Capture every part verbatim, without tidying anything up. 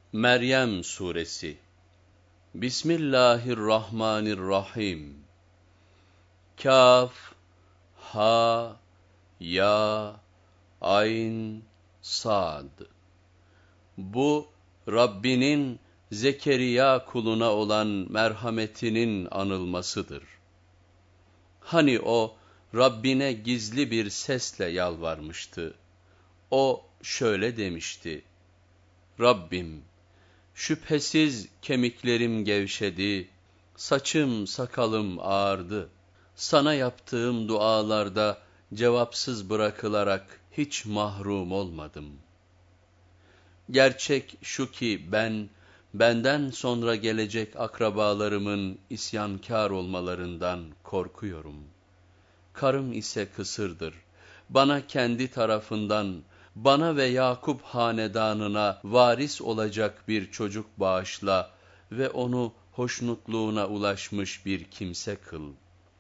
Meryem Suresi. Bismillahirrahmanirrahim. Kaf, ha, ya, ayn, sad. Bu, Rabbinin Zekeriya kuluna olan merhametinin anılmasıdır. Hani o, Rabbine gizli bir sesle yalvarmıştı. O şöyle demişti: Rabbim, şüphesiz kemiklerim gevşedi, saçım sakalım ağardı. Sana yaptığım dualarda cevapsız bırakılarak hiç mahrum olmadım. Gerçek şu ki ben, benden sonra gelecek akrabalarımın isyankâr olmalarından korkuyorum. Karım ise kısırdır. Bana kendi tarafından, bana ve Yakup hanedanına varis olacak bir çocuk bağışla ve onu hoşnutluğuna ulaşmış bir kimse kıl.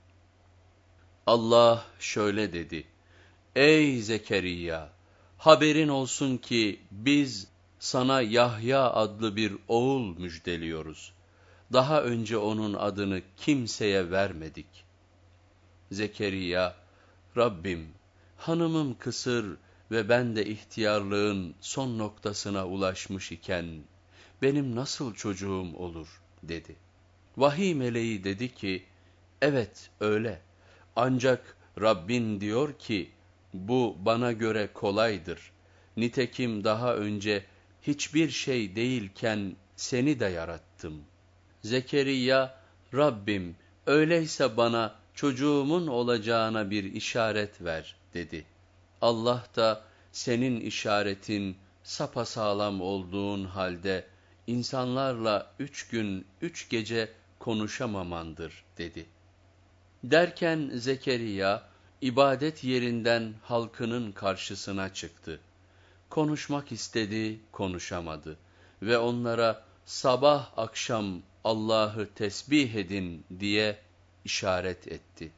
Allah şöyle dedi: Ey Zekeriya! Haberin olsun ki biz sana Yahya adlı bir oğul müjdeliyoruz. Daha önce onun adını kimseye vermedik. Zekeriya, Rabbim, hanımım kısır ve ben de ihtiyarlığın son noktasına ulaşmış iken, benim nasıl çocuğum olur, dedi. Vahiy meleği dedi ki, evet öyle, ancak Rabbin diyor ki, bu bana göre kolaydır. Nitekim daha önce hiçbir şey değilken seni de yarattım. Zekeriya, Rabbim, öyleyse bana çocuğumun olacağına bir işaret ver, dedi. Allah da, senin işaretin sapasağlam olduğun halde insanlarla üç gün üç gece konuşamamandır, dedi. Derken Zekeriya, ibadet yerinden halkının karşısına çıktı. Konuşmak istedi, konuşamadı ve onlara sabah akşam Allah'ı tesbih edin diye işaret etti.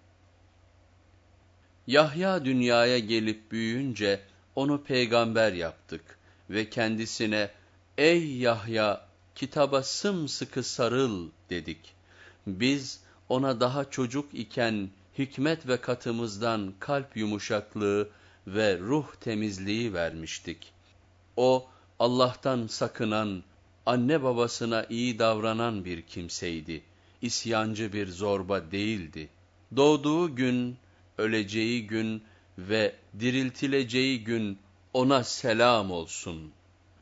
Yahya dünyaya gelip büyüyünce onu peygamber yaptık ve kendisine ey Yahya, kitaba sımsıkı sarıl dedik. Biz ona daha çocuk iken hikmet ve katımızdan kalp yumuşaklığı ve ruh temizliği vermiştik. O Allah'tan sakınan, anne babasına iyi davranan bir kimseydi. İsyancı bir zorba değildi. Doğduğu gün, öleceği gün ve diriltileceği gün ona selam olsun.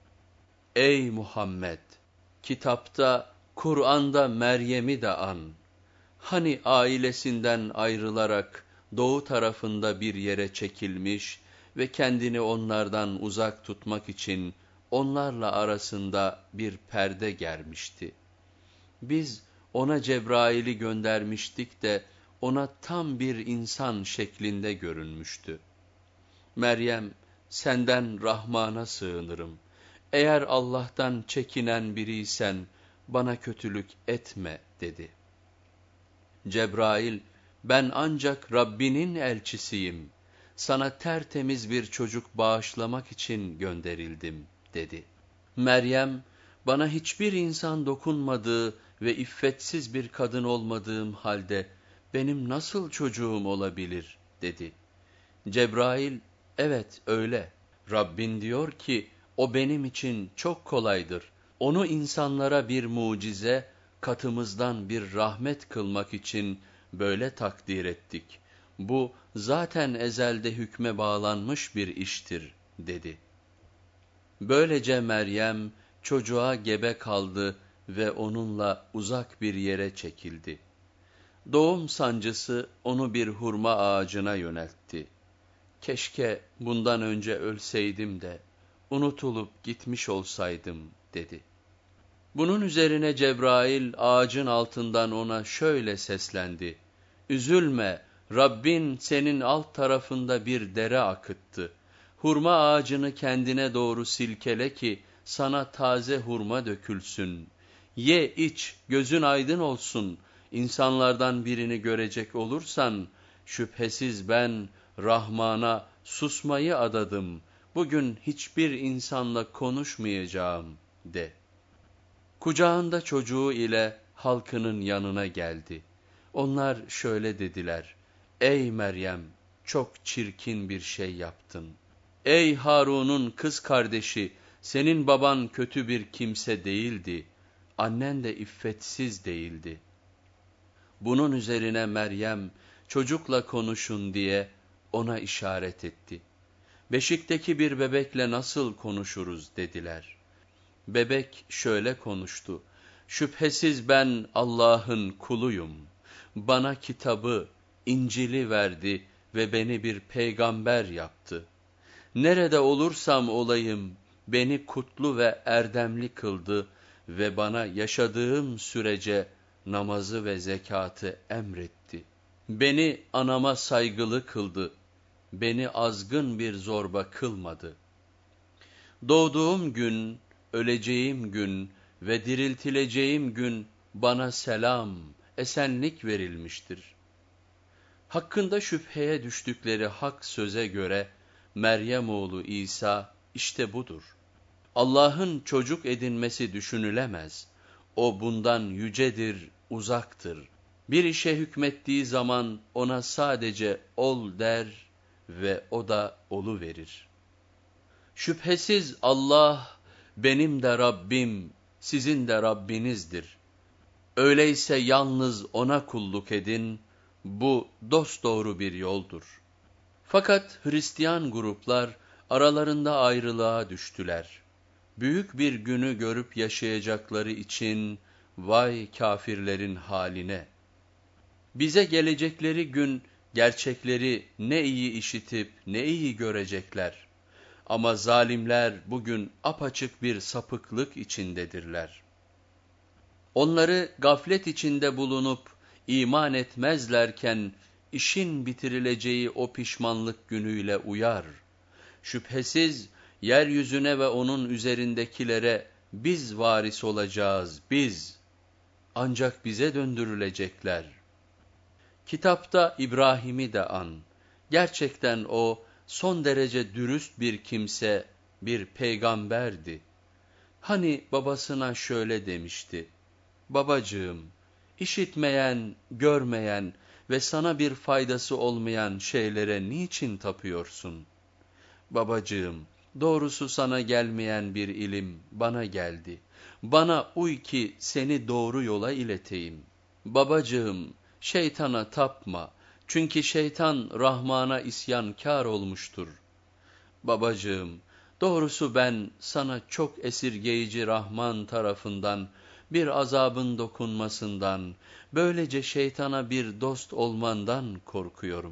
Ey Muhammed! Kitapta, Kur'an'da Meryem'i de an. Hani ailesinden ayrılarak doğu tarafında bir yere çekilmiş ve kendini onlardan uzak tutmak için onlarla arasında bir perde germişti. Biz ona Cebrail'i göndermiştik de ona tam bir insan şeklinde görünmüştü. Meryem, senden Rahman'a sığınırım. Eğer Allah'tan çekinen biriysen bana kötülük etme, dedi. Cebrail, ben ancak Rabbinin elçisiyim. Sana tertemiz bir çocuk bağışlamak için gönderildim, dedi. Meryem, bana hiçbir insan dokunmadığı ve iffetsiz bir kadın olmadığım halde benim nasıl çocuğum olabilir, dedi. Cebrail, evet öyle. Rabbin diyor ki, o benim için çok kolaydır. Onu insanlara bir mucize, katımızdan bir rahmet kılmak için böyle takdir ettik. Bu zaten ezelde hükme bağlanmış bir iştir, dedi. Böylece Meryem çocuğa gebe kaldı ve onunla uzak bir yere çekildi. Doğum sancısı onu bir hurma ağacına yöneltti. Keşke bundan önce ölseydim de unutulup gitmiş olsaydım, dedi. Bunun üzerine Cebrail ağacın altından ona şöyle seslendi: Üzülme, Rabbin senin alt tarafında bir dere akıttı. Hurma ağacını kendine doğru silkele ki sana taze hurma dökülsün. Ye iç, gözün aydın olsun. İnsanlardan birini görecek olursan, şüphesiz ben Rahman'a susmayı adadım. Bugün hiçbir insanla konuşmayacağım, de. Kucağında çocuğu ile halkının yanına geldi. Onlar şöyle dediler: Ey Meryem, çok çirkin bir şey yaptın. Ey Harun'un kız kardeşi, senin baban kötü bir kimse değildi, annen de iffetsiz değildi. Bunun üzerine Meryem, çocukla konuşun diye ona işaret etti. Beşikteki bir bebekle nasıl konuşuruz dediler. Bebek şöyle konuştu: Şüphesiz ben Allah'ın kuluyum. Bana kitabı, İncil'i verdi ve beni bir peygamber yaptı. Nerede olursam olayım, beni kutlu ve erdemli kıldı ve bana yaşadığım sürece namazı ve zekatı emretti. Beni anama saygılı kıldı, beni azgın bir zorba kılmadı. Doğduğum gün, öleceğim gün ve diriltileceğim gün bana selam, esenlik verilmiştir. Hakkında şüpheye düştükleri hak söze göre Meryem oğlu İsa işte budur. Allah'ın çocuk edinmesi düşünülemez. O bundan yücedir, uzaktır. Bir işe hükmettiği zaman ona sadece ol der ve o da oluverir. Şüphesiz Allah benim de Rabbim, sizin de Rabbinizdir. Öyleyse yalnız ona kulluk edin, bu dosdoğru bir yoldur. Fakat Hristiyan gruplar aralarında ayrılığa düştüler. Büyük bir günü görüp yaşayacakları için vay kâfirlerin haline! Bize gelecekleri gün gerçekleri ne iyi işitip ne iyi görecekler. Ama zalimler bugün apaçık bir sapıklık içindedirler. Onları gaflet içinde bulunup iman etmezlerken işin bitirileceği o pişmanlık günüyle uyar. Şüphesiz yeryüzüne ve onun üzerindekilere biz varis olacağız, biz. Ancak bize döndürülecekler. Kitapta İbrahim'i de an. Gerçekten o son derece dürüst bir kimse, bir peygamberdi. Hani babasına şöyle demişti: Babacığım, işitmeyen, görmeyen ve sana bir faydası olmayan şeylere niçin tapıyorsun? Babacığım, doğrusu sana gelmeyen bir ilim bana geldi. Bana uy ki seni doğru yola ileteyim. Babacığım, şeytana tapma. Çünkü şeytan Rahman'a isyankâr olmuştur. Babacığım, doğrusu ben sana çok esirgeyici Rahman tarafından bir azabın dokunmasından, böylece şeytana bir dost olmandan korkuyorum.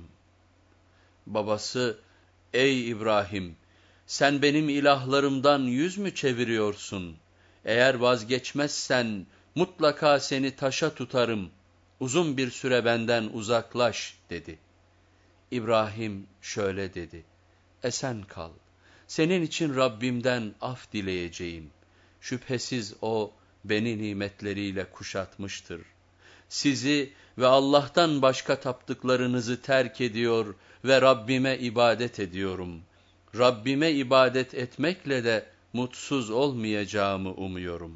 Babası, ey İbrahim, sen benim ilahlarımdan yüz mü çeviriyorsun? Eğer vazgeçmezsen mutlaka seni taşa tutarım, uzun bir süre benden uzaklaş dedi. İbrahim şöyle dedi: Esen kal, senin için Rabbimden af dileyeceğim. Şüphesiz o beni nimetleriyle kuşatmıştır. Sizi ve Allah'tan başka taptıklarınızı terk ediyor ve Rabbime ibadet ediyorum. Rabbime ibadet etmekle de mutsuz olmayacağımı umuyorum.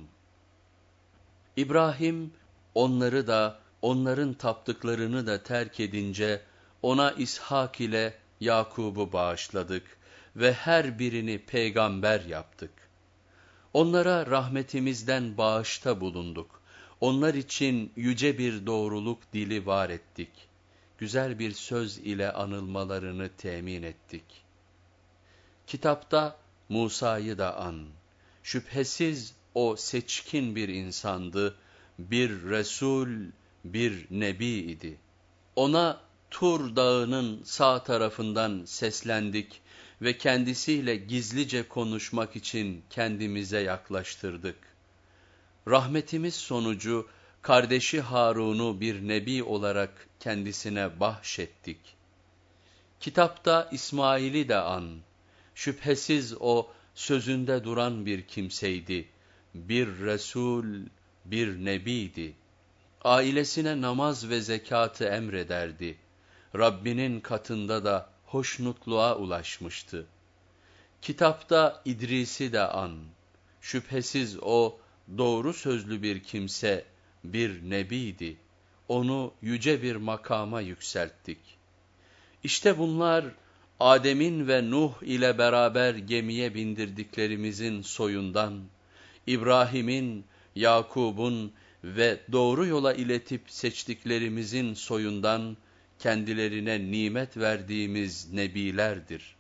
İbrahim onları da onların taptıklarını da terk edince ona İshak ile Yakub'u bağışladık ve her birini peygamber yaptık. Onlara rahmetimizden bağışta bulunduk. Onlar için yüce bir doğruluk dili var ettik. Güzel bir söz ile anılmalarını temin ettik. Kitapta Musa'yı da an. Şüphesiz o seçkin bir insandı, bir Resul, bir Nebi idi. Ona Tur Dağı'nın sağ tarafından seslendik ve kendisiyle gizlice konuşmak için kendimize yaklaştırdık. Rahmetimiz sonucu kardeşi Harun'u bir nebi olarak kendisine bahşettik. Kitapta İsmail'i de an. Şüphesiz o sözünde duran bir kimseydi, bir Resul, bir Nebiydi. Ailesine namaz ve zekatı emrederdi. Rabbinin katında da hoşnutluğa ulaşmıştı. Kitapta İdris'i de an. Şüphesiz o doğru sözlü bir kimse, bir nebiydi. Onu yüce bir makama yükselttik. İşte bunlar, Adem'in ve Nuh ile beraber gemiye bindirdiklerimizin soyundan, İbrahim'in, Yakub'un ve doğru yola iletip seçtiklerimizin soyundan, kendilerine nimet verdiğimiz nebilerdir.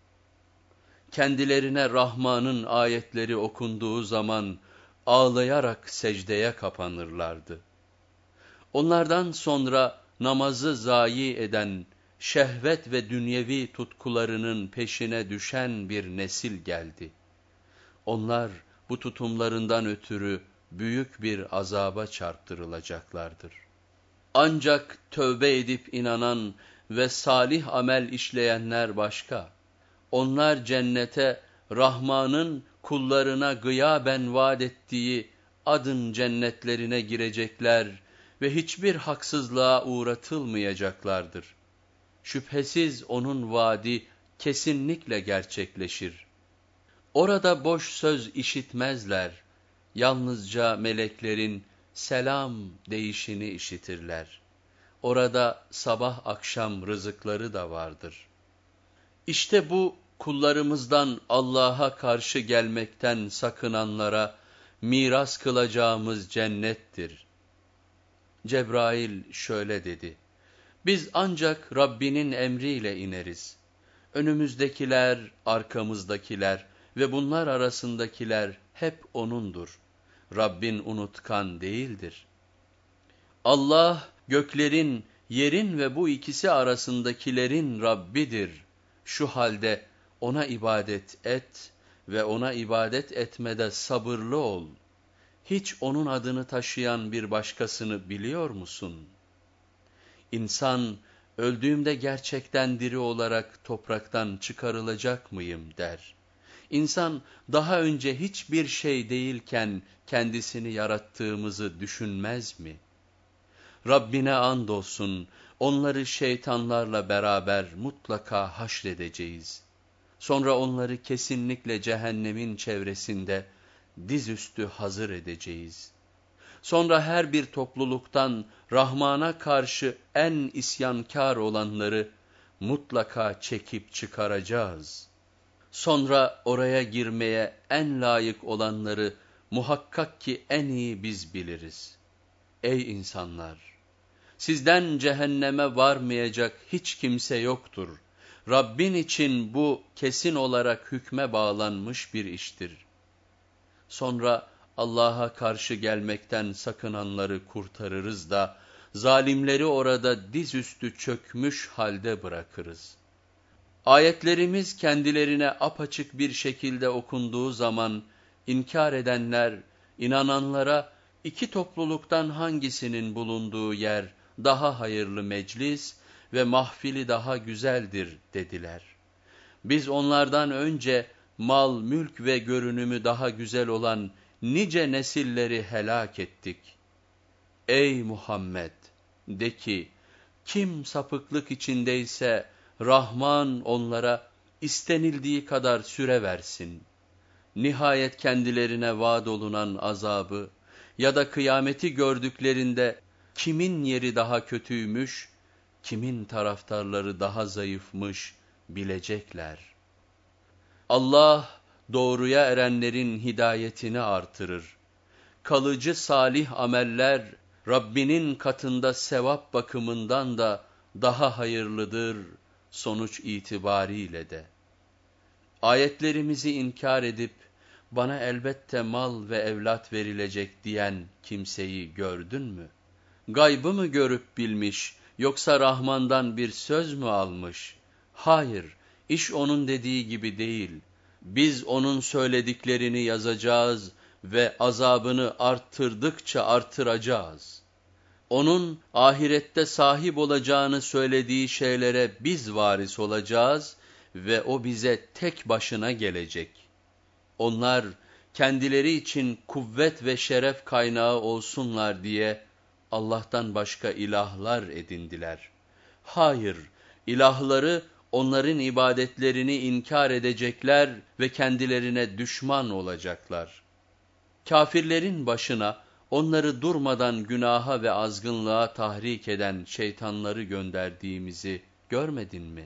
Kendilerine Rahman'ın ayetleri okunduğu zaman, ağlayarak secdeye kapanırlardı. Onlardan sonra namazı zayi eden, şehvet ve dünyevi tutkularının peşine düşen bir nesil geldi. Onlar bu tutumlarından ötürü büyük bir azaba çarptırılacaklardır. Ancak tövbe edip inanan ve salih amel işleyenler başka. Onlar cennete, Rahman'ın kullarına gıyaben vaat ettiği adın cennetlerine girecekler ve hiçbir haksızlığa uğratılmayacaklardır. Şüphesiz onun vaadi kesinlikle gerçekleşir. Orada boş söz işitmezler, yalnızca meleklerin selam deyişini işitirler. Orada sabah akşam rızıkları da vardır. İşte bu kullarımızdan Allah'a karşı gelmekten sakınanlara miras kılacağımız cennettir. Cebrail şöyle dedi: Biz ancak Rabbinin emriyle ineriz. Önümüzdekiler, arkamızdakiler ve bunlar arasındakiler hep O'nundur. Rabbin unutkan değildir. Allah, göklerin, yerin ve bu ikisi arasındakilerin Rabbidir. Şu halde O'na ibadet et ve O'na ibadet etmede sabırlı ol. Hiç O'nun adını taşıyan bir başkasını biliyor musun? İnsan, öldüğümde gerçekten diri olarak topraktan çıkarılacak mıyım der. İnsan, daha önce hiçbir şey değilken kendisini yarattığımızı düşünmez mi? Rabbine andolsun, onları şeytanlarla beraber mutlaka haşredeceğiz. Sonra onları kesinlikle cehennemin çevresinde dizüstü hazır edeceğiz. Sonra her bir topluluktan Rahman'a karşı en isyankâr olanları mutlaka çekip çıkaracağız. Sonra oraya girmeye en layık olanları muhakkak ki en iyi biz biliriz. Ey insanlar! Sizden cehenneme varmayacak hiç kimse yoktur. Rabbin için bu kesin olarak hükme bağlanmış bir iştir. Sonra Allah'a karşı gelmekten sakınanları kurtarırız da, zalimleri orada dizüstü çökmüş halde bırakırız. Ayetlerimiz kendilerine apaçık bir şekilde okunduğu zaman, inkar edenler, inananlara iki topluluktan hangisinin bulunduğu yer daha hayırlı meclis ve mahfili daha güzeldir dediler. Biz onlardan önce mal, mülk ve görünümü daha güzel olan nice nesilleri helak ettik. Ey Muhammed! De ki, kim sapıklık içindeyse Rahman onlara istenildiği kadar süre versin. Nihayet kendilerine vaad olunan azabı ya da kıyameti gördüklerinde kimin yeri daha kötüymüş, kimin taraftarları daha zayıfmış bilecekler. Allah doğruya erenlerin hidayetini artırır. Kalıcı salih ameller Rabbinin katında sevap bakımından da daha hayırlıdır sonuç itibariyle de. Ayetlerimizi inkar edip bana elbette mal ve evlat verilecek diyen kimseyi gördün mü? Gaybı mı görüp bilmiş yoksa Rahman'dan bir söz mü almış? Hayır, iş onun dediği gibi değil. Biz onun söylediklerini yazacağız ve azabını arttırdıkça artıracağız. Onun ahirette sahip olacağını söylediği şeylere biz varis olacağız ve o bize tek başına gelecek. Onlar kendileri için kuvvet ve şeref kaynağı olsunlar diye Allah'tan başka ilahlar edindiler. Hayır, ilahları onların ibadetlerini inkar edecekler ve kendilerine düşman olacaklar. Kafirlerin başına onları durmadan günaha ve azgınlığa tahrik eden şeytanları gönderdiğimizi görmedin mi?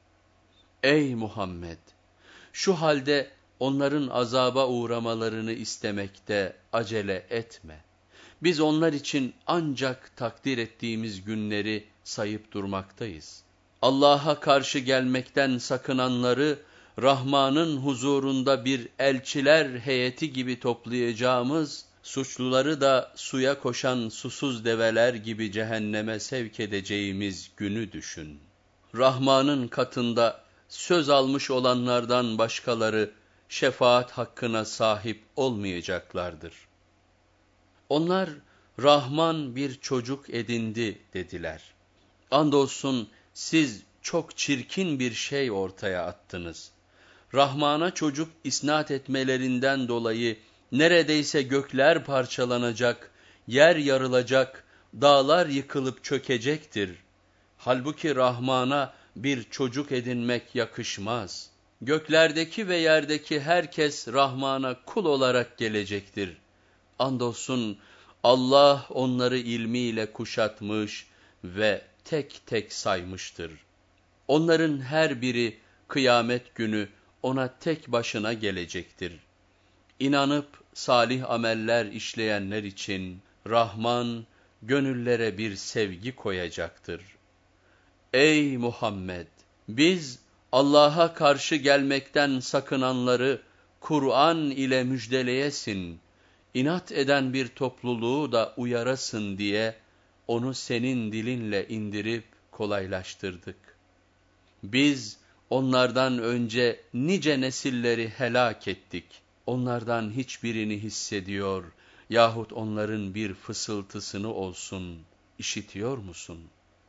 Ey Muhammed! Şu halde onların azaba uğramalarını istemekte acele etme. Biz onlar için ancak takdir ettiğimiz günleri sayıp durmaktayız. Allah'a karşı gelmekten sakınanları, Rahman'ın huzurunda bir elçiler heyeti gibi toplayacağımız, suçluları da suya koşan susuz develer gibi cehenneme sevk edeceğimiz günü düşün. Rahman'ın katında söz almış olanlardan başkaları şefaat hakkına sahip olmayacaklardır. Onlar, Rahman bir çocuk edindi dediler. Andolsun siz çok çirkin bir şey ortaya attınız. Rahman'a çocuk isnat etmelerinden dolayı neredeyse gökler parçalanacak, yer yarılacak, dağlar yıkılıp çökecektir. Halbuki Rahman'a bir çocuk edinmek yakışmaz. Göklerdeki ve yerdeki herkes Rahman'a kul olarak gelecektir. Andolsun Allah onları ilmiyle kuşatmış ve tek tek saymıştır. Onların her biri kıyamet günü ona tek başına gelecektir. İnanıp salih ameller işleyenler için Rahman gönüllere bir sevgi koyacaktır. Ey Muhammed! Biz Allah'a karşı gelmekten sakınanları Kur'an ile müjdeleyesin, inat eden bir topluluğu da uyarasın diye onu senin dilinle indirip kolaylaştırdık. Biz onlardan önce nice nesilleri helak ettik. Onlardan hiçbirini hissediyor yahut onların bir fısıltısını olsun işitiyor musun?